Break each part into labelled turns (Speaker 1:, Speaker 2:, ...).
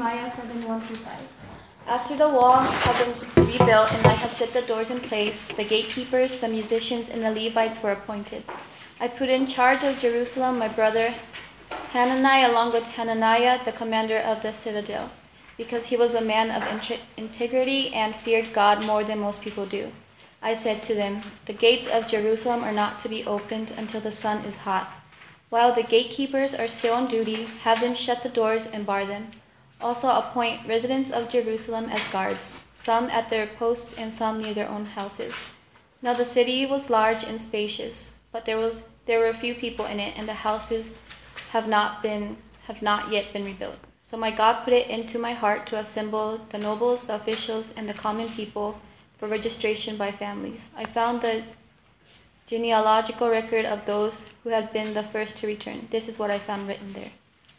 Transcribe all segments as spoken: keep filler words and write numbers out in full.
Speaker 1: Nehemiah seven, one through five. After the wall had been rebuilt and I had set the doors in place, the gatekeepers, the musicians, and the Levites were appointed. I put in charge of Jerusalem my brother Hanani along with Hananiah, the commander of the citadel, because he was a man of integrity and feared God more than most people do. I said to them, the gates of Jerusalem are not to be opened until the sun is hot. While the gatekeepers are still on duty, have them shut the doors and bar them. Also appoint residents of Jerusalem as guards, some at their posts and some near their own houses. Now the city was large and spacious, but there was there were few people in it, and the houses have not been have not yet been rebuilt. So my God put it into my heart to assemble the nobles, the officials, and the common people for registration by families. I found the genealogical record of those who had been the first to return. This is what I found written there.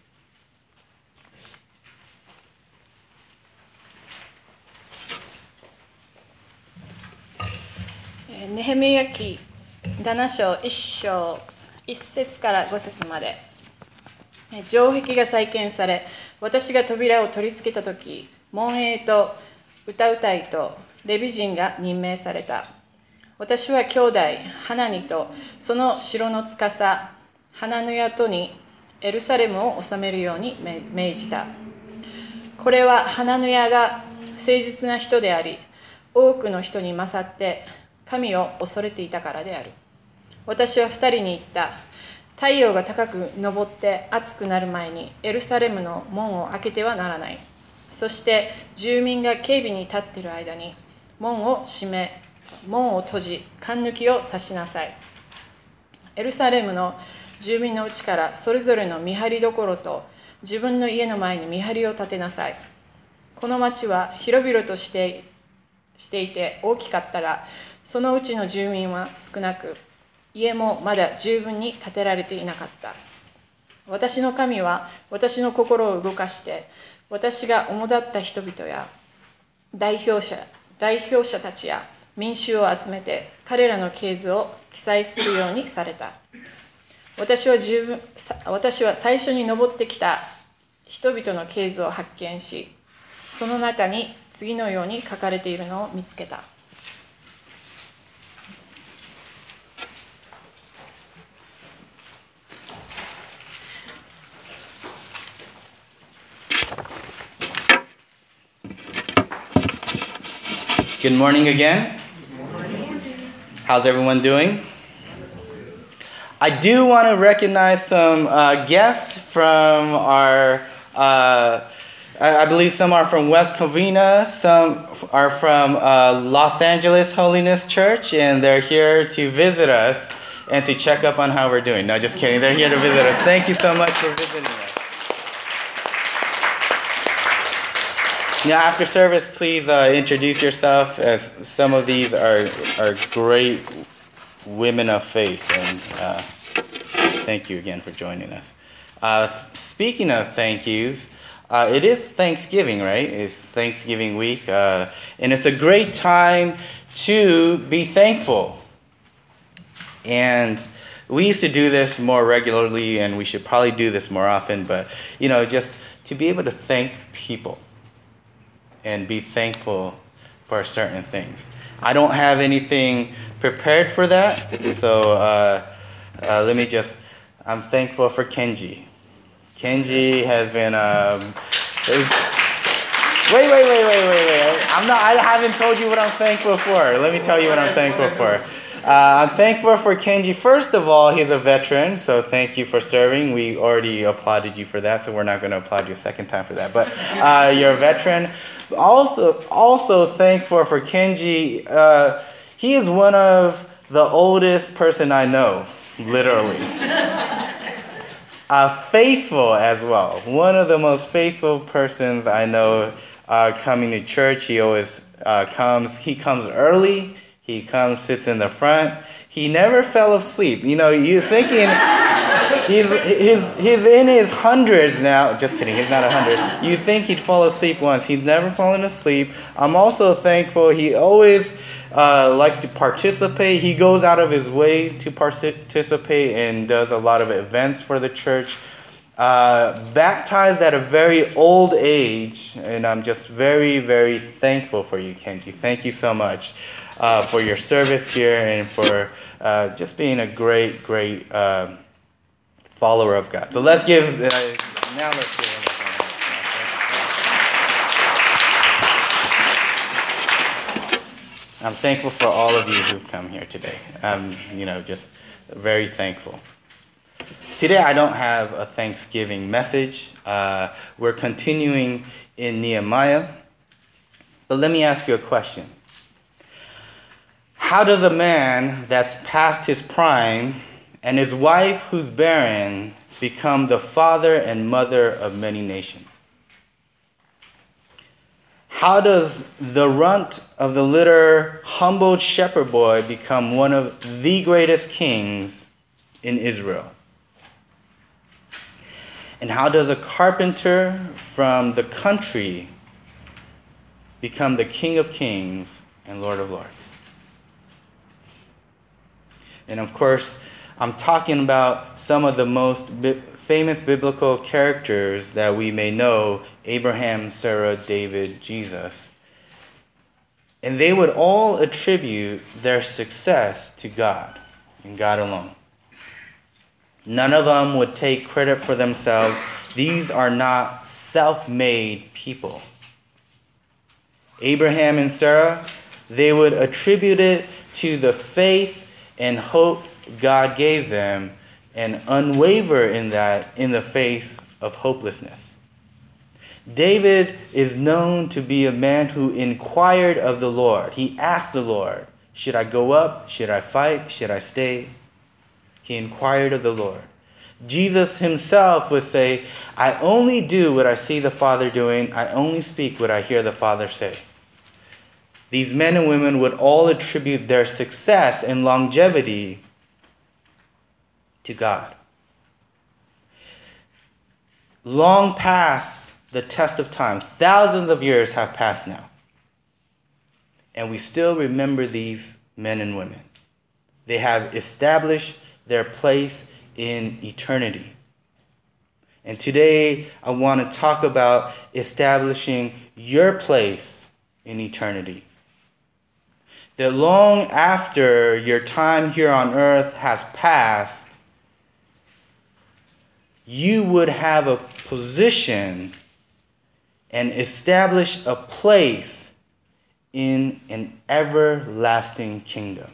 Speaker 2: ネヘミヤ記なな章いっ章いっ節からご節まで。城壁が再建され、私が扉を取り付けたとき、門営と歌うたいとレビ人が任命された。私は兄弟ハナニとその城の司ハナヌヤとにエルサレムを治めるように命じた。これはハナヌヤが誠実な人であり、多くの人に勝って神を恐れていたからである。私は二人に言った。太陽が高く昇って暑くなる前にエルサレムの門を開けてはならない。そして住民が警備に立っている間に門を閉め、門を閉じ、栓抜きを刺しなさい。エルサレムの住民のうちからそれぞれの見張り所と自分の家の前に見張りを立てなさい。この町は広々としてしていて大きかったが、そのうちの住民は少なく、家もまだ十分に建てられていなかった。私の神は私の心を動かして、私が主だった人々や代表者、代表者たちや民衆を集めて、彼らの系図を記載するようにされた。私は十分、私は最初に登ってきた人々の系図を発見し、その中に次のように書かれているのを見つけた。
Speaker 3: Good morning again. How's everyone doing? I do want to recognize some uh, guests from our, uh, I believe some are from West Covina, some are from uh, Los Angeles Holiness Church, and they're here to visit us and to check up on how we're doing. No, just kidding. They're here to visit us. Thank you so much for visiting us. Now, after service, please uh, introduce yourself, as some of these are, are great women of faith, and uh, thank you again for joining us. Uh, speaking of thank yous, uh, it is Thanksgiving, right? It's Thanksgiving week, uh, and it's a great time to be thankful. And we used to do this more regularly, and we should probably do this more often, but, you know, just to be able to thank people and be thankful for certain things. I don't have anything prepared for that, so uh, uh, let me just, I'm thankful for Kenji. Kenji has been, um, was, wait, wait, wait, wait, wait, wait. I'm not, I haven't told you what I'm thankful for. Let me tell you what I'm thankful for. Uh, I'm thankful for Kenji. First of all, he's a veteran, so thank you for serving. We already applauded you for that, so we're not going to applaud you a second time for that. But uh, you're a veteran. Also, also thankful for Kenji. Uh, he is one of the oldest person I know, literally. uh, faithful as well. One of the most faithful persons I know uh, coming to church. He always uh, comes. He comes early. He comes, sits in the front. He never fell asleep. You know, you're thinking he's he's he's in his hundreds now. Just kidding, he's not a hundred. You think he'd fall asleep once. He's never fallen asleep. I'm also thankful he always uh, likes to participate. He goes out of his way to participate and does a lot of events for the church. uh, baptized at a very old age, and I'm just very, very thankful for you, Kenji. Thank you so much uh, for your service here and for uh, just being a great, great uh, follower of God. So let's give, uh, now let's give him a hand. I'm thankful for all of you who've come here today. I'm, you know, just very thankful. Today I don't have a Thanksgiving message. Uh, we're continuing in Nehemiah. But let me ask you a question. How does a man that's past his prime and his wife who's barren become the father and mother of many nations? How does the runt of the litter, humbled shepherd boy, become one of the greatest kings in Israel? And how does a carpenter from the country become the King of Kings and Lord of Lords? And of course, I'm talking about some of the most bi- famous biblical characters that we may know: Abraham, Sarah, David, Jesus. And they would all attribute their success to God and God alone. None of them would take credit for themselves. These are not self-made people. Abraham and Sarah, they would attribute it to the faith and hope God gave them and unwaver in that in the face of hopelessness. David is known to be a man who inquired of the Lord. He asked the Lord, should I go up? Should I fight? Should I stay? He inquired of the Lord. Jesus himself would say, I only do what I see the Father doing. I only speak what I hear the Father say. These men and women would all attribute their success and longevity to God. Long past the test of time, thousands of years have passed now, and we still remember these men and women. They have established their place in eternity. And today I want to talk about establishing your place in eternity. That long after your time here on earth has passed, you would have a position and establish a place in an everlasting kingdom.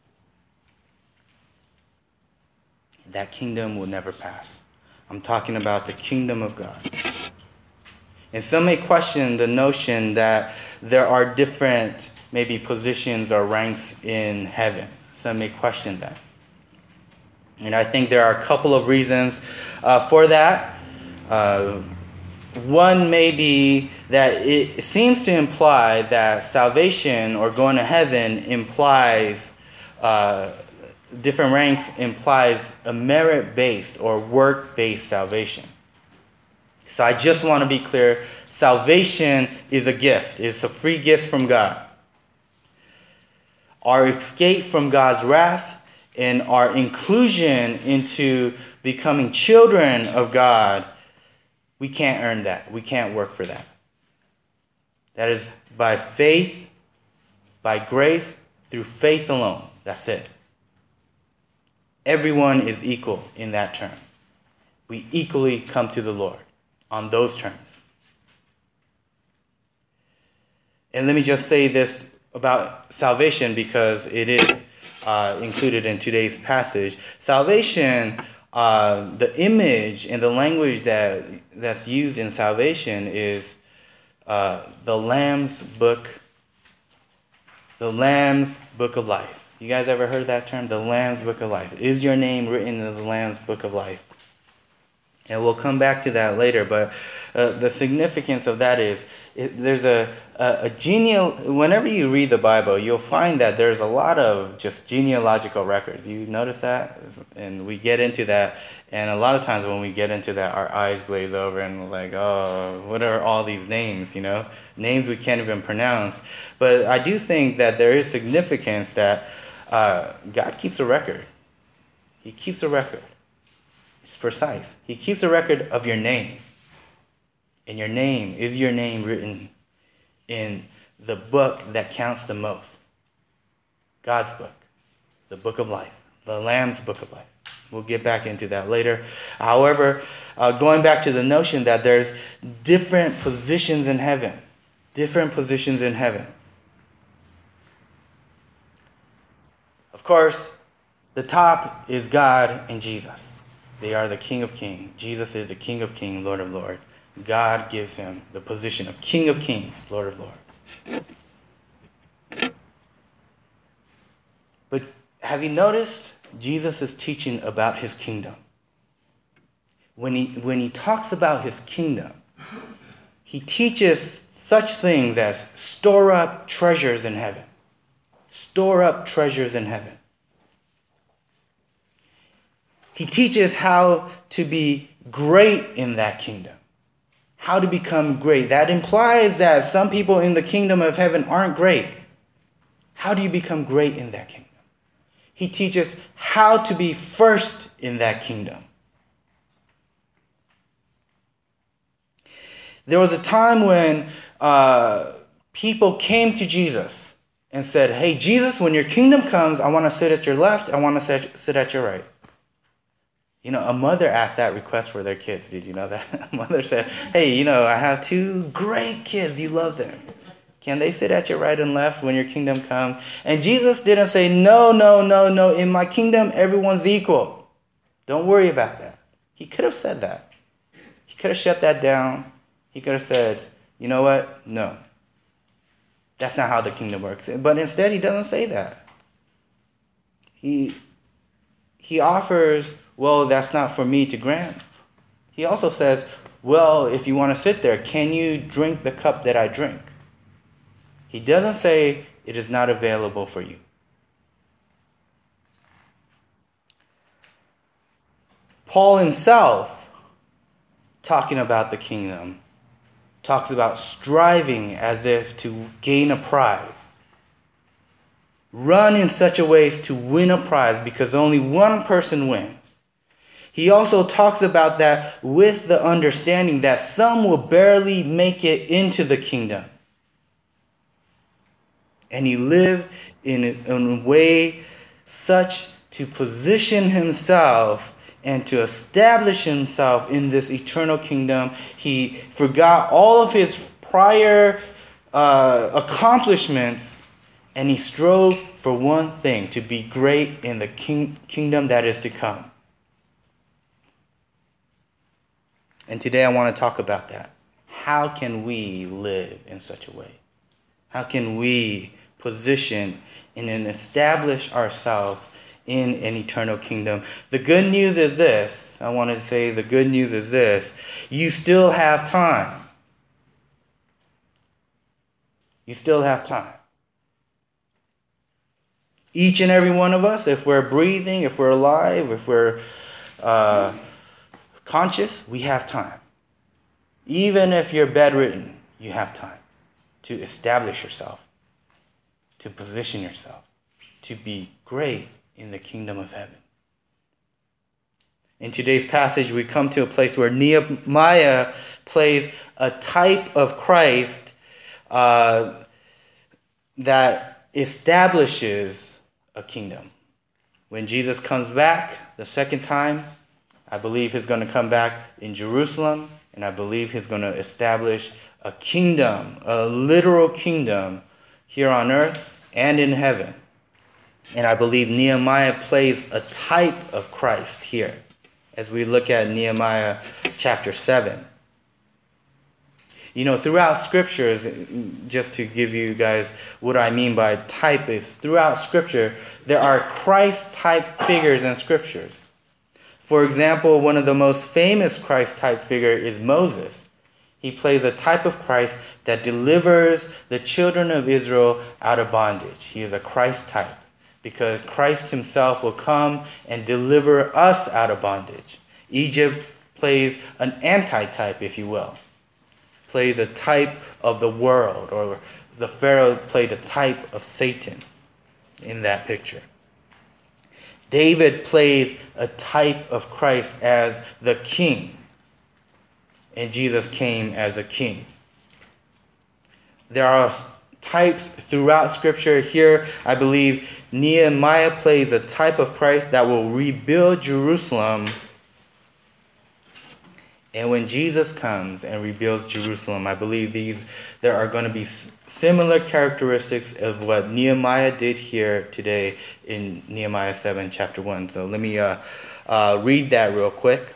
Speaker 3: That kingdom will never pass. I'm talking about the kingdom of God. And some may question the notion that there are different maybe positions or ranks in heaven. Some may question that. And I think there are a couple of reasons uh, for that. Uh, one may be that it seems to imply that salvation or going to heaven implies uh, different ranks implies a merit-based or work-based salvation. So I just want to be clear, salvation is a gift. It's a free gift from God. Our escape from God's wrath and our inclusion into becoming children of God, we can't earn that. We can't work for that. That is by faith, by grace, through faith alone. That's it. Everyone is equal in that term. We equally come to the Lord on those terms. And let me just say this about salvation because it is uh, included in today's passage. Salvation, uh, the image and the language that that's used in salvation is uh, the Lamb's book, the Lamb's book of life. You guys ever heard that term? The Lamb's Book of Life. Is your name written in the Lamb's Book of Life? And we'll come back to that later, but uh, the significance of that is it, there's a, a, a geneal. Whenever you read the Bible, you'll find that there's a lot of just genealogical records. You notice that? And we get into that, and a lot of times when we get into that, our eyes glaze over and we're like, oh, what are all these names, you know? Names we can't even pronounce. But I do think that there is significance that Uh, God keeps a record. He keeps a record. It's precise. He keeps a record of your name. And your name, is your name written in the book that counts the most? God's book, the book of life, the Lamb's book of life. We'll get back into that later. However, uh, going back to the notion that there's different positions in heaven, different positions in heaven. Of course, the top is God and Jesus. They are the King of Kings. Jesus is the King of Kings, Lord of Lords. God gives him the position of King of Kings, Lord of Lords. But have you noticed Jesus is teaching about his kingdom? When he, when he talks about his kingdom, he teaches such things as store up treasures in heaven. Store up treasures in heaven. He teaches how to be great in that kingdom. How to become great. That implies that some people in the kingdom of heaven aren't great. How do you become great in that kingdom? He teaches how to be first in that kingdom. There was a time when uh, people came to Jesus and said, hey, Jesus, when your kingdom comes, I want to sit at your left, I want to sit, sit at your right. You know, a mother asked that request for their kids. Did you know that? A mother said, hey, you know, I have two great kids. You love them. Can they sit at your right and left when your kingdom comes? And Jesus didn't say, no, no, no, no. In my kingdom, everyone's equal. Don't worry about that. He could have said that. He could have shut that down. He could have said, you know what? No. That's not how the kingdom works. But instead, he doesn't say that. He, he offers, well, that's not for me to grant. He also says, well, if you want to sit there, can you drink the cup that I drink? He doesn't say it is not available for you. Paul himself, talking about the kingdom, talks about striving as if to gain a prize. Run in such a way as to win a prize because only one person wins. He also talks about that with the understanding that some will barely make it into the kingdom. And he lived in a, in a way such to position himself and to establish himself in this eternal kingdom. He forgot all of his prior uh, accomplishments, and he strove for one thing, to be great in the king, kingdom that is to come. And today I want to talk about that. How can we live in such a way? How can we position and establish ourselves in an eternal kingdom? The good news is this. I want to say the good news is this. You still have time. You still have time. Each and every one of us, if we're breathing, if we're alive, if we're uh, conscious, we have time. Even if you're bedridden, you have time to establish yourself, to position yourself, to be great in the kingdom of heaven. In today's passage, we come to a place where Nehemiah plays a type of Christ uh, that establishes a kingdom. When Jesus comes back the second time, I believe he's going to come back in Jerusalem, and I believe he's going to establish a kingdom, a literal kingdom here on earth and in heaven. And I believe Nehemiah plays a type of Christ here as we look at Nehemiah chapter seven. You know, throughout scriptures, just to give you guys what I mean by type is, throughout scripture, there are Christ-type figures in scriptures. For example, one of the most famous Christ-type figure is Moses. He plays a type of Christ that delivers the children of Israel out of bondage. He is a Christ type because Christ himself will come and deliver us out of bondage. Egypt plays an anti-type, if you will. Plays a type of the world, or the Pharaoh played a type of Satan in that picture. David plays a type of Christ as the king, and Jesus came as a king. There are types throughout Scripture. Here, I believe Nehemiah plays a type of Christ that will rebuild Jerusalem. And when Jesus comes and rebuilds Jerusalem, I believe these there are going to be similar characteristics of what Nehemiah did here today in Nehemiah seven, chapter one. So let me uh, uh, read that real quick.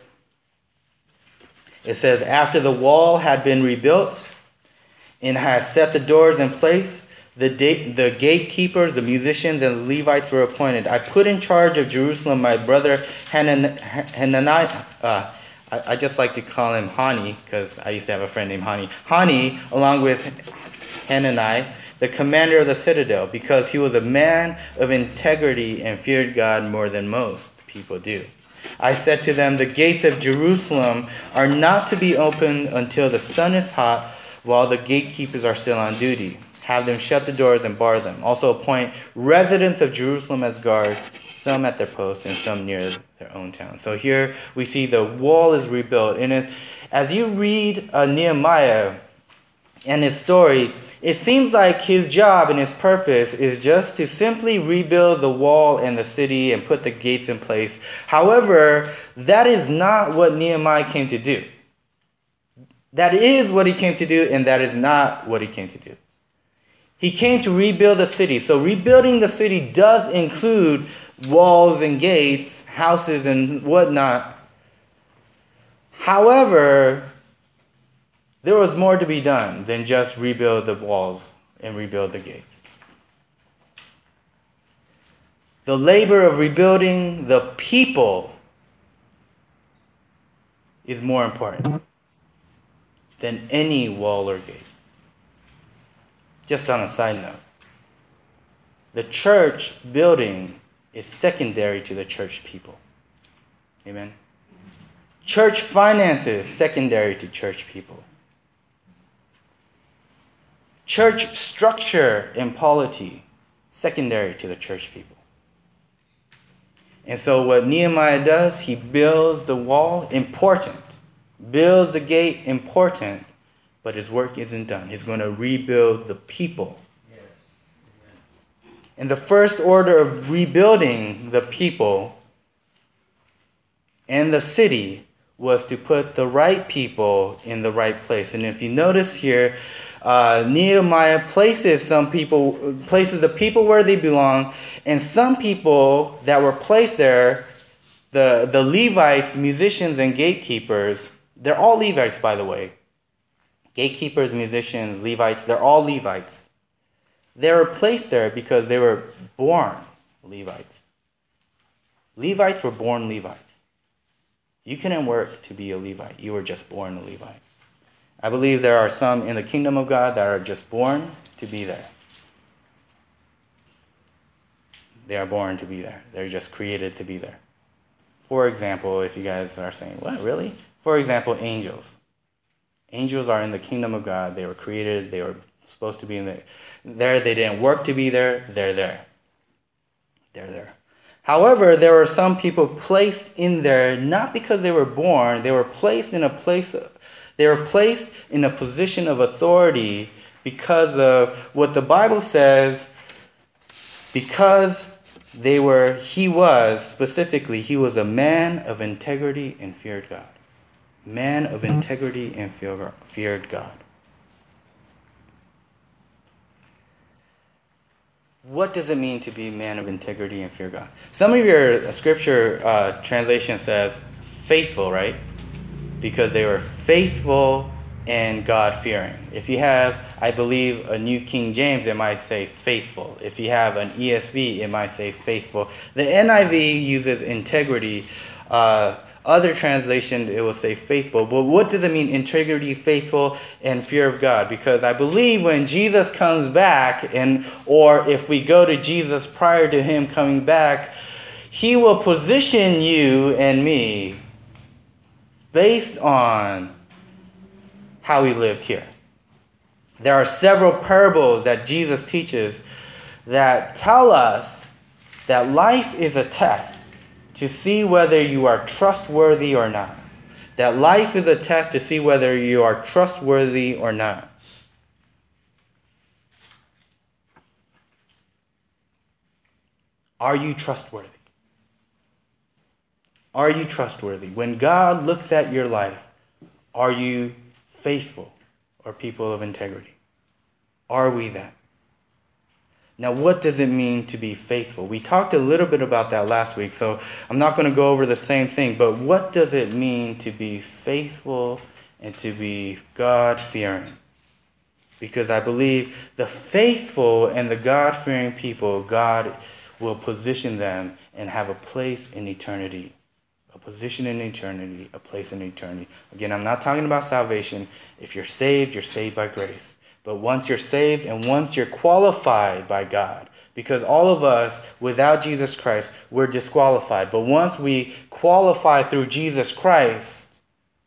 Speaker 3: It says, after the wall had been rebuilt and had set the doors in place, the, da- the gatekeepers, the musicians, and the Levites were appointed. I put in charge of Jerusalem my brother Hanan- Hananiah. Uh, I, I just like to call him Hani because I used to have a friend named Hani. Hani, along with Hanani, the commander of the citadel, because he was a man of integrity and feared God more than most people do. I said to them, the gates of Jerusalem are not to be opened until the sun is hot, while the gatekeepers are still on duty. Have them shut the doors and bar them. Also appoint residents of Jerusalem as guards, some at their posts and some near their own town. So here we see the wall is rebuilt. And it, as you read uh, Nehemiah and his story, it seems like his job and his purpose is just to simply rebuild the wall and the city and put the gates in place. However, that is not what Nehemiah came to do. That is what he came to do, and that is not what he came to do. He came to rebuild the city. So rebuilding the city does include walls and gates, houses and whatnot. However, there was more to be done than just rebuild the walls and rebuild the gates. The labor of rebuilding the people is more important than any wall or gate. Just on a side note, the church building is secondary to the church people. Amen? Church finances secondary to church people. Church structure and polity secondary to the church people. And so what Nehemiah does, he builds the wall, important. Builds the gate, important. But his work isn't done. He's going to rebuild the people. Yes. And the first order of rebuilding the people and the city was to put the right people in the right place. And if you notice here, uh, Nehemiah places some people, places the people where they belong, and some people that were placed there, the, the Levites, musicians, and gatekeepers, they're all Levites, by the way. Gatekeepers, musicians, Levites, they're all Levites. They were placed there because they were born Levites. Levites were born Levites. You couldn't work to be a Levite. You were just born a Levite. I believe there are some in the kingdom of God that are just born to be there. They are born to be there. They're just created to be there. For example, if you guys are saying, what, really? For example, angels. Angels are in the kingdom of God. They were created. They were supposed to be in the, there. They didn't work to be there. They're there. They're there. However, there were some people placed in there not because they were born. They were placed in a place. They were placed in a position of authority because of what the Bible says. Because they were, he was specifically, he was a man of integrity and feared God. Man of integrity and feared God. What does it mean to be a man of integrity and fear God? Some of your scripture uh, translation says faithful, right? Because they were faithful and God-fearing. If you have, I believe, a New King James, it might say faithful. If you have an E S V, it might say faithful. The N I V uses integrity. Uh, Other translation, it will say faithful. But what does it mean, integrity, faithful, and fear of God? Because I believe when Jesus comes back, and or if we go to Jesus prior to him coming back, he will position you and me based on how we lived here. There are several parables that Jesus teaches that tell us that life is a test. to see whether you are trustworthy or not. That life is a test to see whether you are trustworthy or not. Are you trustworthy? Are you trustworthy? When God looks at your life, are you faithful or people of integrity? Are we that? Now, what does it mean to be faithful? We talked a little bit about that last week, so I'm not going to go over the same thing, but what does it mean to be faithful and to be God-fearing? Because I believe the faithful and the God-fearing people, God will position them and have a place in eternity. A position in eternity, a place in eternity. Again, I'm not talking about salvation. If you're saved, you're saved by grace. But once you're saved and once you're qualified by God, because all of us, without Jesus Christ, we're disqualified. But once we qualify through Jesus Christ,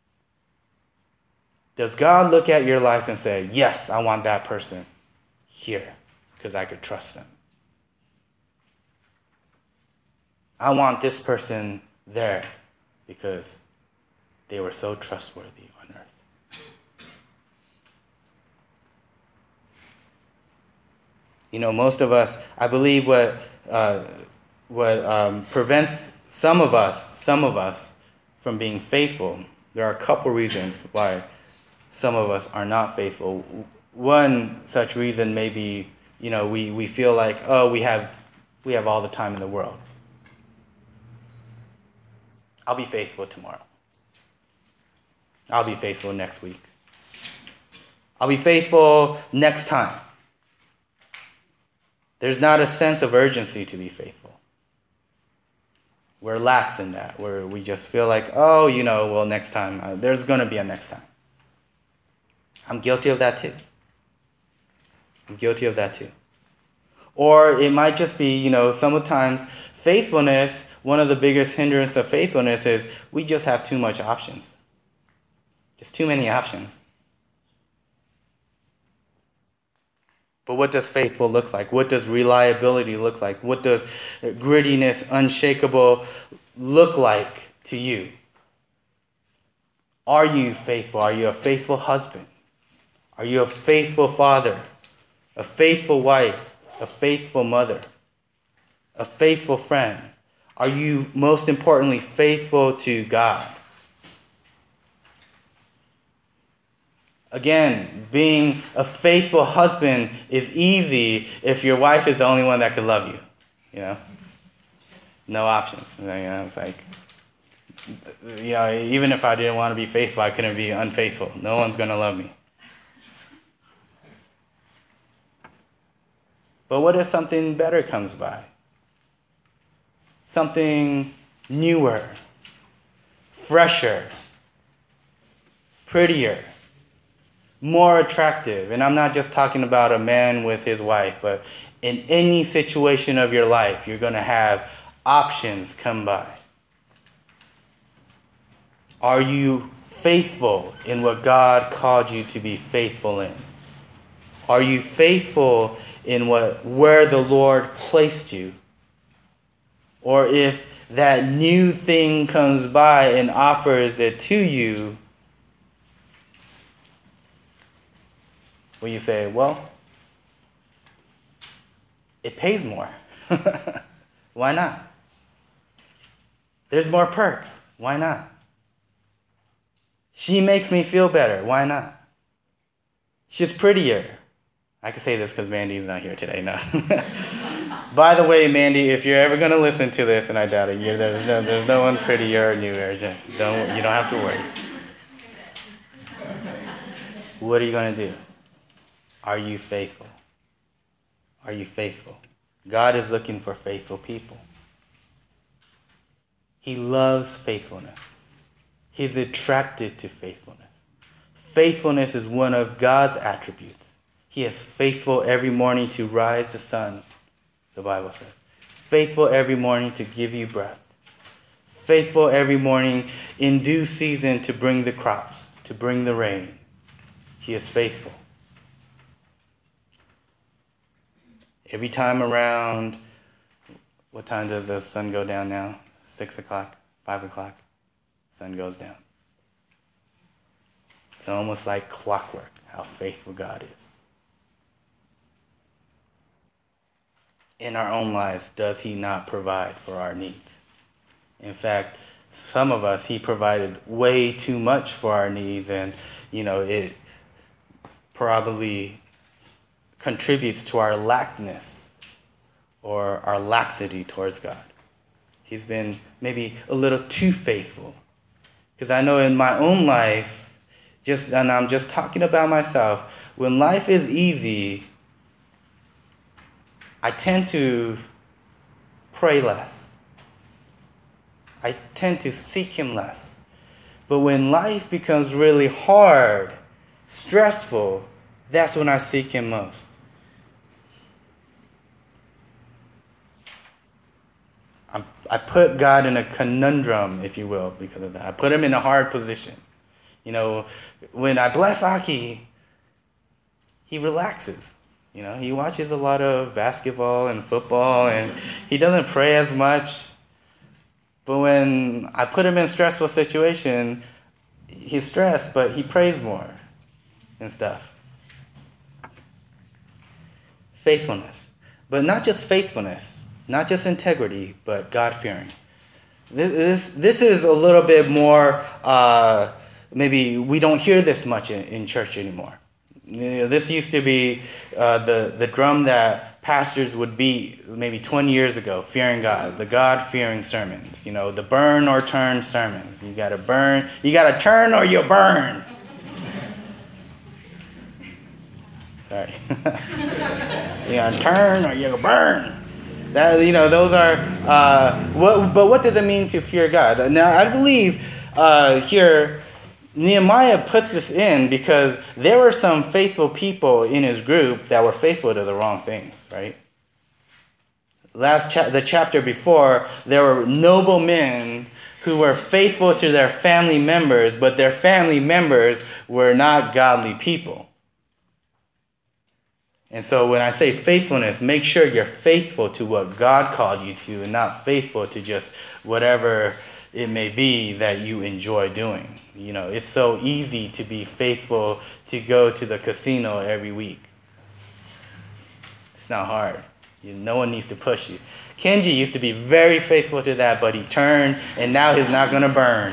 Speaker 3: does God look at your life and say, yes, I want that person here because I could trust them? I want this person there because they were so trustworthy on earth. You know, most of us, I believe what uh, what um, prevents some of us, some of us from being faithful, there are a couple reasons why some of us are not faithful. One such reason may be, you know, we, we feel like, oh, we have we have all the time in the world. I'll be faithful tomorrow. I'll be faithful next week. I'll be faithful next time. There's not a sense of urgency to be faithful. We're lax in that, where we just feel like, oh, you know, well, next time, uh, there's going to be a next time. I'm guilty of that too. I'm guilty of that too. Or it might just be, you know, sometimes faithfulness, one of the biggest hindrances of faithfulness is we just have too much options. Just too many options. But what does faithful look like? What does reliability look like? What does grittiness, unshakable look like to you? Are you faithful? Are you a faithful husband? Are you a faithful father? A faithful wife? A faithful mother? A faithful friend? Are you, most importantly, faithful to God? Again, being a faithful husband is easy if your wife is the only one that can love you. You know? No options. You know, it's like, you know, even if I didn't want to be faithful, I couldn't be unfaithful. No one's going to love me. But what if something better comes by? Something newer, fresher, prettier, more attractive. And I'm not just talking about a man with his wife, but in any situation of your life, you're going to have options come by. Are you faithful in what God called you to be faithful in? Are you faithful in what where the Lord placed you? Or if that new thing comes by and offers it to you, will you say, well, it pays more. Why not? There's more perks. Why not? She makes me feel better. Why not? She's prettier. I can say this because Mandy's not here today. No. By the way, Mandy, if you're ever going to listen to this, and I doubt it, you're, there's no there's no one prettier or newer. Just don't you don't have to worry. What are you going to do? Are you faithful? Are you faithful? God is looking for faithful people. He loves faithfulness. He's attracted to faithfulness. Faithfulness is one of God's attributes. He is faithful every morning to rise the sun, the Bible says. Faithful every morning to give you breath. Faithful every morning in due season to bring the crops, to bring the rain. He is faithful. Every time around, what time does the sun go down now? six o'clock, five o'clock, sun goes down. It's almost like clockwork, how faithful God is. In our own lives, does he not provide for our needs? In fact, some of us, he provided way too much for our needs, and, you know, it probably contributes to our lackness or our laxity towards God. He's been maybe a little too faithful. Because I know in my own life, just and I'm just talking about myself, when life is easy, I tend to pray less. I tend to seek him less. But when life becomes really hard, stressful, that's when I seek him most. I'm, I put God in a conundrum, if you will, because of that. I put him in a hard position. You know, when I bless Aki, he relaxes. You know, he watches a lot of basketball and football, and he doesn't pray as much. But when I put him in a stressful situation, he's stressed, but he prays more and stuff. Faithfulness. But not just faithfulness, not just integrity, but God-fearing. This, this is a little bit more, uh, maybe we don't hear this much in, in church anymore. You know, this used to be uh, the, the drum that pastors would beat maybe twenty years ago, fearing God, the God-fearing sermons, you know, the burn or turn sermons. You got to burn, you got to turn or you burn. Sorry. You got to turn or you burn. That, you know, those are, uh, what, but what does it mean to fear God? Now, I believe uh, here, Nehemiah puts this in because there were some faithful people in his group that were faithful to the wrong things, right? Last cha- the chapter before, there were noble men who were faithful to their family members, but their family members were not godly people. And so when I say faithfulness, make sure you're faithful to what God called you to and not faithful to just whatever it may be that you enjoy doing. You know, it's so easy to be faithful to go to the casino every week. It's not hard. You, no one needs to push you. Kenji used to be very faithful to that, but he turned, and now he's not going to burn.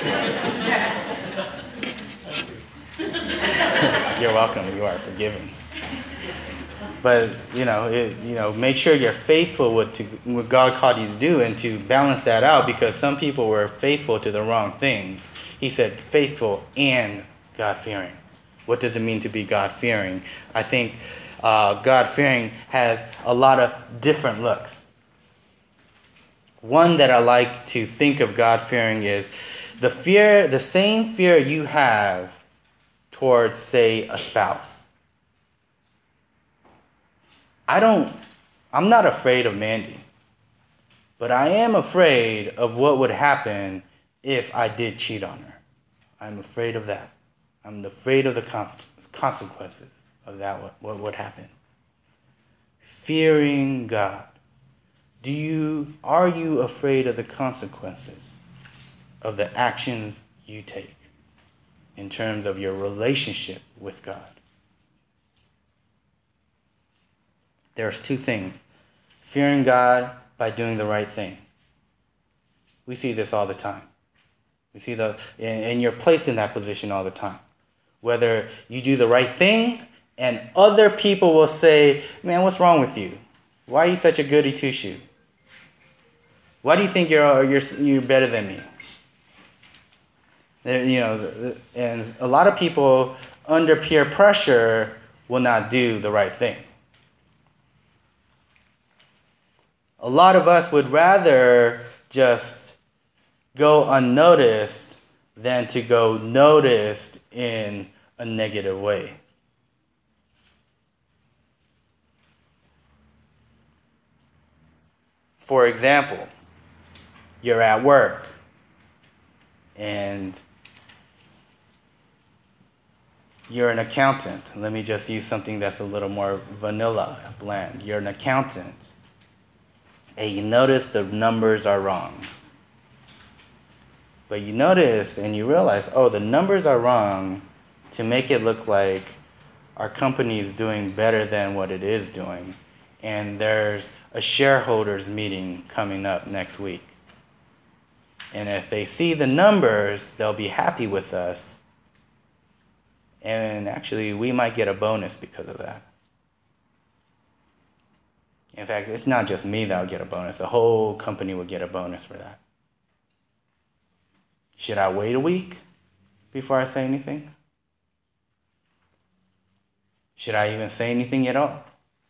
Speaker 3: You're welcome. You are forgiven. But, you know, it, you know, make sure you're faithful with to, what God called you to do and to balance that out, because some people were faithful to the wrong things. He said faithful and God-fearing. What does it mean to be God-fearing? I think uh, God-fearing has a lot of different looks. One that I like to think of God-fearing is the fear, the same fear you have towards, say, a spouse. I don't, I'm not afraid of Mandy, but I am afraid of what would happen if I did cheat on her. I'm afraid of that. I'm afraid of the consequences of that, what, what would happen. Fearing God. Do you, are you afraid of the consequences of the actions you take in terms of your relationship with God? There's two things. Fearing God by doing the right thing. We see this all the time. We see the, and you're placed in that position all the time. Whether you do the right thing and other people will say, man, what's wrong with you? Why are you such a goody two-shoe? Why do you think you're, you're, you're better than me? There, you know, and a lot of people under peer pressure will not do the right thing. A lot of us would rather just go unnoticed than to go noticed in a negative way. For example, you're at work and you're an accountant. Let me just use something that's a little more vanilla, bland. You're an accountant. And you notice the numbers are wrong. But you notice and you realize, oh, the numbers are wrong to make it look like our company is doing better than what it is doing. And there's a shareholders meeting coming up next week. And if they see the numbers, they'll be happy with us. And actually, we might get a bonus because of that. In fact, it's not just me that'll get a bonus. The whole company will get a bonus for that. Should I wait a week before I say anything? Should I even say anything at all?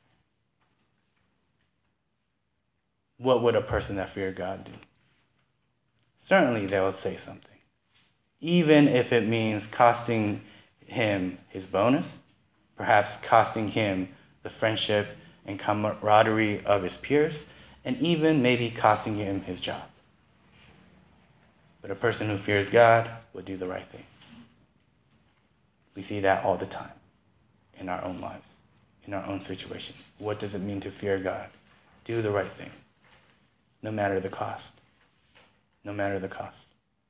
Speaker 3: What would a person that feared God do? Certainly they will say something. Even if it means costing him his bonus, perhaps costing him the friendship and camaraderie of his peers, and even maybe costing him his job. But a person who fears God will do the right thing. We see that all the time in our own lives, in our own situation. What does it mean to fear God? Do the right thing, no matter the cost. No matter the cost.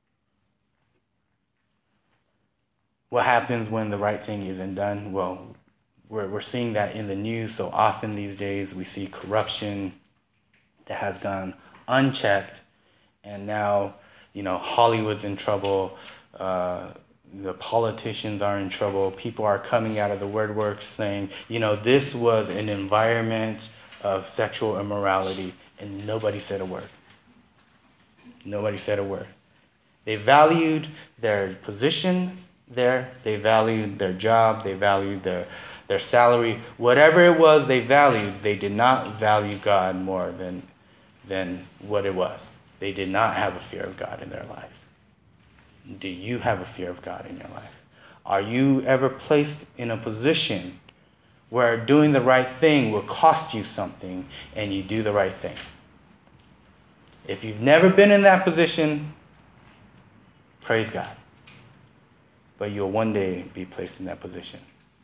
Speaker 3: What happens when the right thing isn't done? Well, we're, we're seeing that in the news so often these days. We see corruption that has gone unchecked, and now, you know, Hollywood's in trouble. Uh, the politicians are in trouble. People are coming out of the woodwork saying, you know, this was an environment of sexual immorality, and nobody said a word. Nobody said a word. They valued their position there. They valued their job. They valued their, their salary. Whatever it was they valued, they did not value God more than, than what it was. They did not have a fear of God in their lives. Do you have a fear of God in your life? Are you ever placed in a position where doing the right thing will cost you something and you do the right thing? If you've never been in that position, praise God. But you'll one day be placed in that position.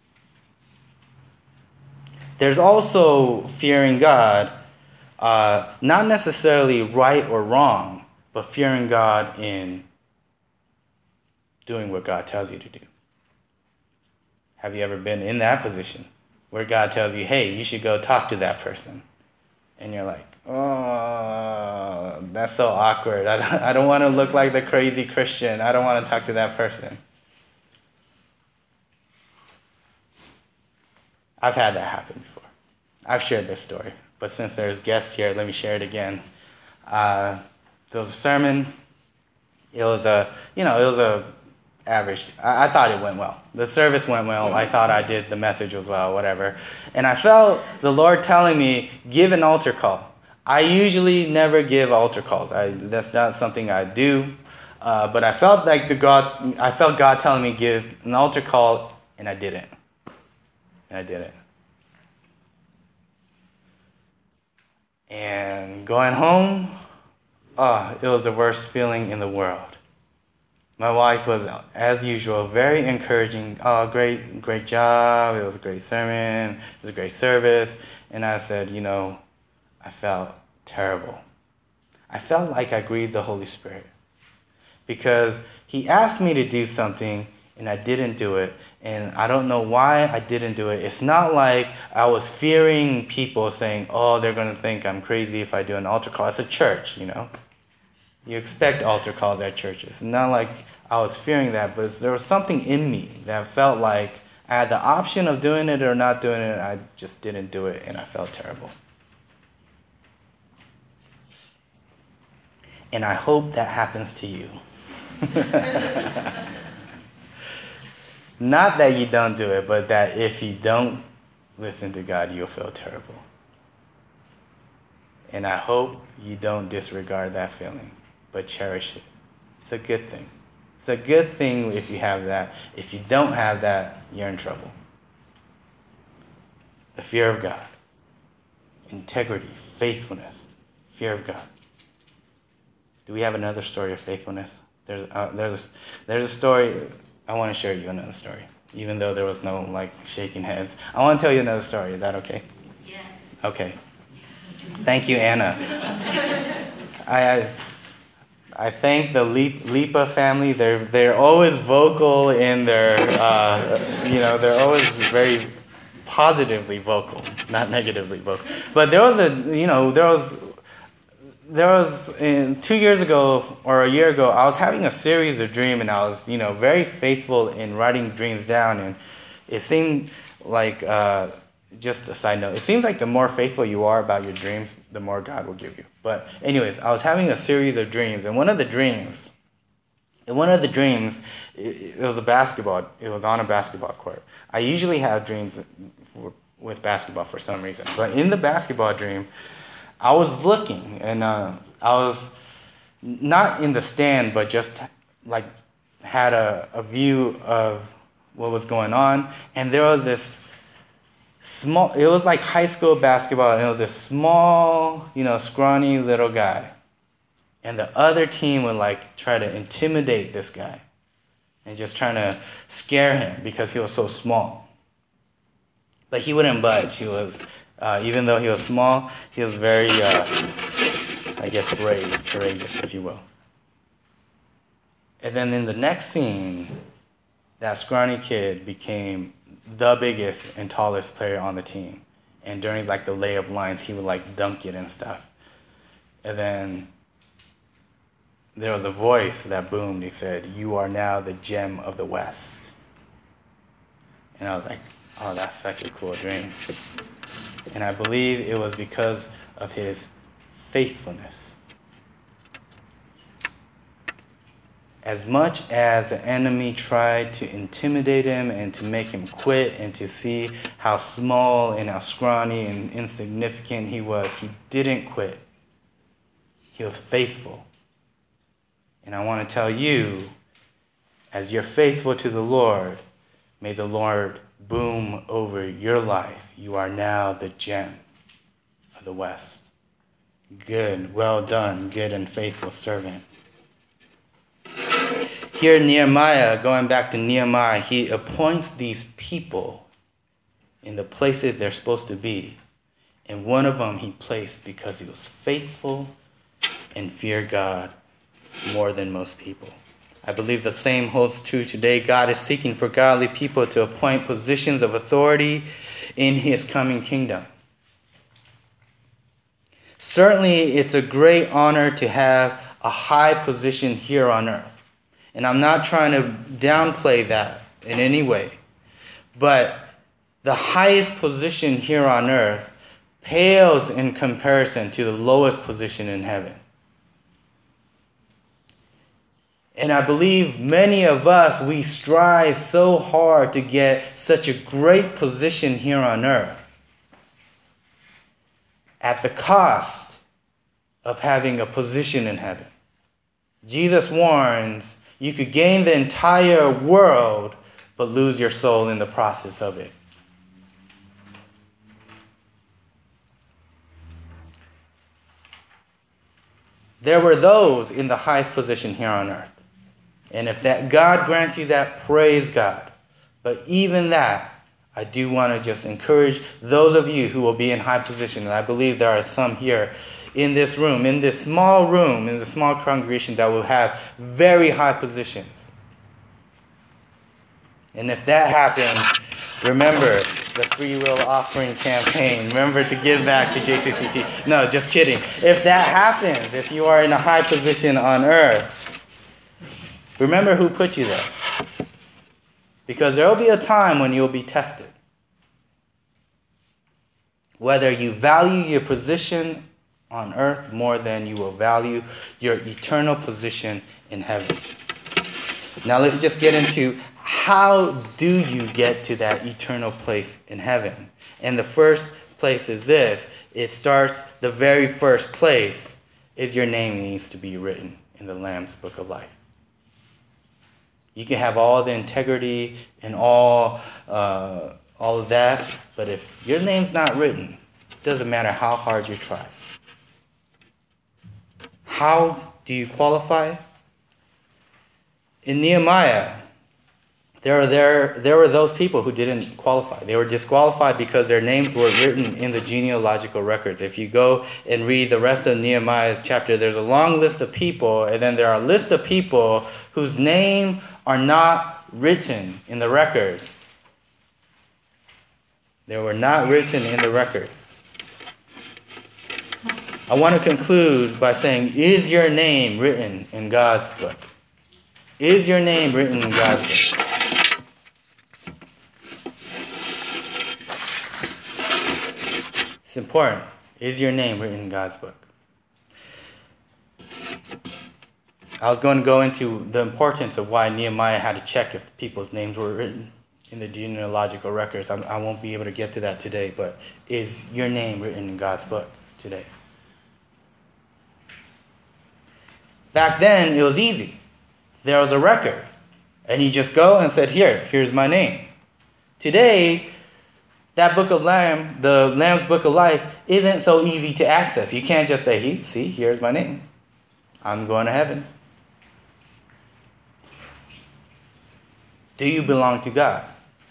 Speaker 3: There's also fearing God, uh, not necessarily right or wrong, but fearing God in doing what God tells you to do. Have you ever been in that position where God tells you, hey, you should go talk to that person? And you're like, oh, that's so awkward. I don't, I don't want to look like the crazy Christian. I don't want to talk to that person. I've had that happen before. I've shared this story. But since there's guests here, let me share it again. Uh, there was a sermon. It was a, you know, it was a average. I, I thought it went well. The service went well. I thought I did the message as well, whatever. And I felt the Lord telling me, give an altar call. I usually never give altar calls. I, that's not something I do. Uh, but I felt like the God, I felt God telling me give an altar call, and I didn't. And I didn't. And going home, oh, it was the worst feeling in the world. My wife was, as usual, very encouraging. Oh, great, great job. It was a great sermon. It was a great service. And I said, you know, I felt terrible. I felt like I grieved the Holy Spirit because he asked me to do something and I didn't do it. And I don't know why I didn't do it. It's not like I was fearing people saying, oh, they're going to think I'm crazy if I do an altar call. It's a church, you know. You expect altar calls at churches. It's not like I was fearing that, but there was something in me that felt like I had the option of doing it or not doing it. I just didn't do it, and I felt terrible. And I hope that happens to you. Not that you don't do it, but that if you don't listen to God, you'll feel terrible. And I hope you don't disregard that feeling, but cherish it. It's a good thing. It's a good thing if you have that. If you don't have that, you're in trouble. The fear of God, integrity, faithfulness, fear of God. Do we have another story of faithfulness? There's uh, there's there's a story. I want to share you another story, even though there was no like shaking heads. I want to tell you another story. Is that okay?
Speaker 1: Yes.
Speaker 3: Okay. Thank you, Anna. I, I I thank the Lip- Lipa family. They're they're always vocal in their, uh, you know, they're always very positively vocal, not negatively vocal. But there was a, you know, there was, there was in, two years ago or a year ago, I was having a series of dreams, and I was, you know, very faithful in writing dreams down, and it seemed like, uh, just a side note, it seems like the more faithful you are about your dreams, the more God will give you. But anyways, I was having a series of dreams, and one of the dreams, in one of the dreams, it, it was a basketball, it was on a basketball court. I usually have dreams for, with basketball for some reason, but in the basketball dream, I was looking, and uh, I was not in the stand, but just like had a, a view of what was going on, and there was this small, it was like high school basketball, and it was this small, you know, scrawny little guy. And the other team would like try to intimidate this guy and just trying to scare him because he was so small. But he wouldn't budge. He was, uh, even though he was small, he was very, uh, I guess, brave, courageous, if you will. And then in the next scene, that scrawny kid became the biggest and tallest player on the team. And during like the layup lines, he would like dunk it and stuff. And then there was a voice that boomed. He said, "You are now the gem of the West." And I was like, oh, that's such a cool dream. And I believe it was because of his faithfulness. As much as the enemy tried to intimidate him and to make him quit and to see how small and how scrawny and insignificant he was, he didn't quit. He was faithful. And I want to tell you, as you're faithful to the Lord, may the Lord boom over your life. You are now the gem of the West. Good, well done, good and faithful servant. Here Nehemiah, going back to Nehemiah, he appoints these people in the places they're supposed to be. And one of them he placed because he was faithful and feared God more than most people. I believe the same holds true today. God is seeking for godly people to appoint positions of authority in his coming kingdom. Certainly, it's a great honor to have a high position here on earth. And I'm not trying to downplay that in any way. But the highest position here on earth pales in comparison to the lowest position in heaven. And I believe many of us, we strive so hard to get such a great position here on earth at the cost of having a position in heaven. Jesus warns, you could gain the entire world, but lose your soul in the process of it. There were those in the highest position here on earth. And if that God grants you that, praise God. But even that, I do want to just encourage those of you who will be in high position, and I believe there are some here in this room, in this small room, in the small congregation that will have very high positions. And if that happens, remember the free will offering campaign. Remember to give back to J C C T. No, just kidding. If that happens, if you are in a high position on earth, remember who put you there. Because there will be a time when you'll be tested. Whether you value your position on earth more than you will value your eternal position in heaven. Now let's just get into how do you get to that eternal place in heaven. And the first place is this. It starts, the very first place is your name needs to be written in the Lamb's Book of Life. You can have all the integrity and all uh, all of that, but if your name's not written, it doesn't matter how hard you try. How do you qualify? In Nehemiah, There are there there were those people who didn't qualify. They were disqualified because their names were written in the genealogical records. If you go and read the rest of Nehemiah's chapter, there's a long list of people, and then there are a list of people whose name are not written in the records. They were not written in the records. I want to conclude by saying, is your name written in God's book? Is your name written in God's book? It's important. Is your name written in God's book? I was going to go into the importance of why Nehemiah had to check if people's names were written in the genealogical records. I, I won't be able to get to that today, but is your name written in God's book today? Back then, it was easy. There was a record, and you just go and said, here, here's my name. Today, that book of Lamb, the Lamb's Book of Life, isn't so easy to access. You can't just say, he, see, here's my name. I'm going to heaven. Do you belong to God?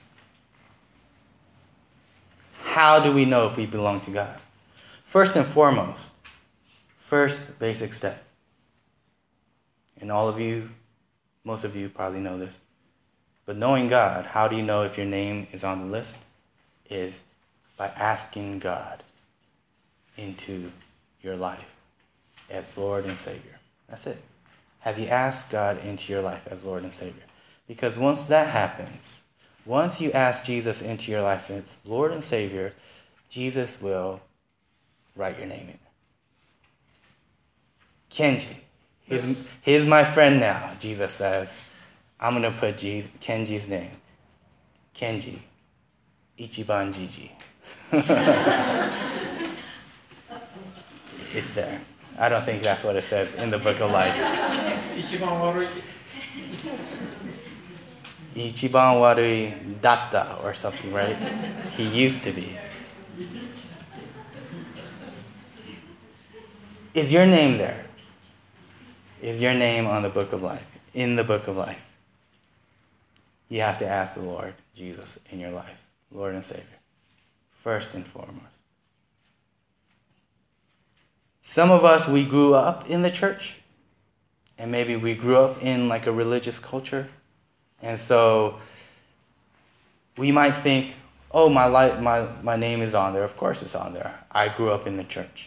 Speaker 3: How do we know if we belong to God? First and foremost, first basic step. And all of you, most of you probably know this. But knowing God, how do you know if your name is on the list? Is by asking God into your life as Lord and Savior. That's it. Have you asked God into your life as Lord and Savior? Because once that happens, once you ask Jesus into your life as Lord and Savior, Jesus will write your name in. Kenji. He's, he's my friend now, Jesus says. I'm going to put Jesus, Kenji's name. Kenji. Ichiban Jiji. It's there. I don't think that's what it says in the Book of Life. Ichiban warui datta or something, right? He used to be. Is your name there? Is your name on the Book of Life? In the Book of Life? You have to ask the Lord Jesus in your life. Lord and Savior, first and foremost. Some of us, we grew up in the church, and maybe we grew up in like a religious culture, and so we might think, oh, my life, my, my name is on there. Of course it's on there. I grew up in the church.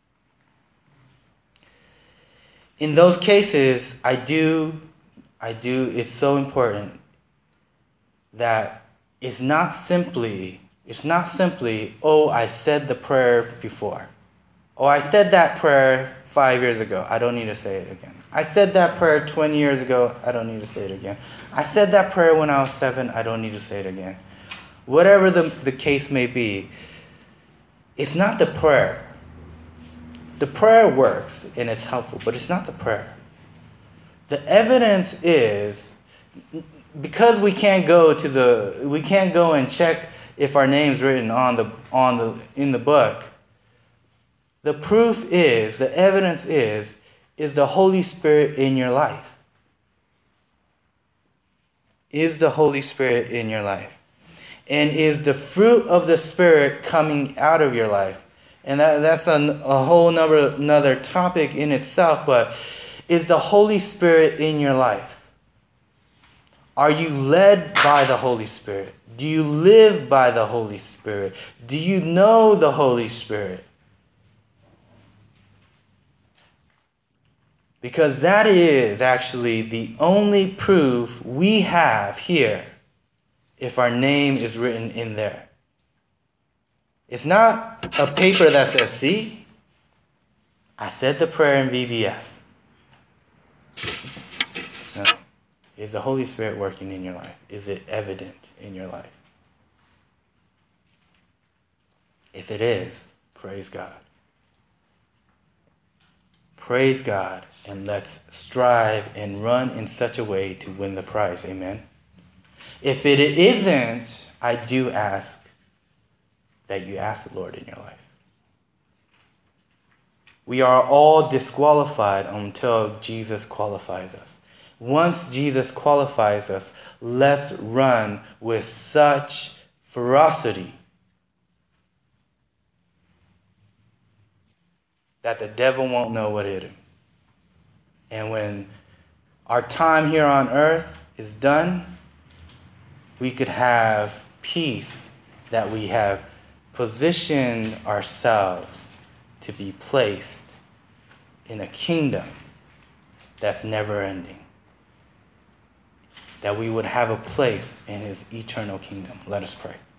Speaker 3: In those cases, I do, I do, it's so important that It's not simply, it's not simply, oh, I said the prayer before. Oh, I said that prayer five years ago. I don't need to say it again. I said that prayer twenty years ago. I don't need to say it again. I said that prayer when I was seven. I don't need to say it again. Whatever the, the case may be, it's not the prayer. The prayer works and it's helpful, but it's not the prayer. The evidence is, because we can't go to the, we can't go and check if our name's written on the, on the, in the book. The proof is, the evidence is, is the Holy Spirit in your life. Is the Holy Spirit in your life? And is the fruit of the Spirit coming out of your life? And that, that's a, a whole number, another topic in itself, but is the Holy Spirit in your life? Are you led by the Holy Spirit? Do you live by the Holy Spirit? Do you know the Holy Spirit? Because that is actually the only proof we have here if our name is written in there. It's not a paper that says, see, I said the prayer in V B S. No. Is the Holy Spirit working in your life? Is it evident in your life? If it is, praise God. Praise God, and let's strive and run in such a way to win the prize. Amen. If it isn't, I do ask that you ask the Lord in your life. We are all disqualified until Jesus qualifies us. once Jesus qualifies us, let's run with such ferocity that the devil won't know what hit him. And when our time here on earth is done, we could have peace that we have positioned ourselves to be placed in a kingdom that's never ending. That we would have a place in his eternal kingdom. Let us pray.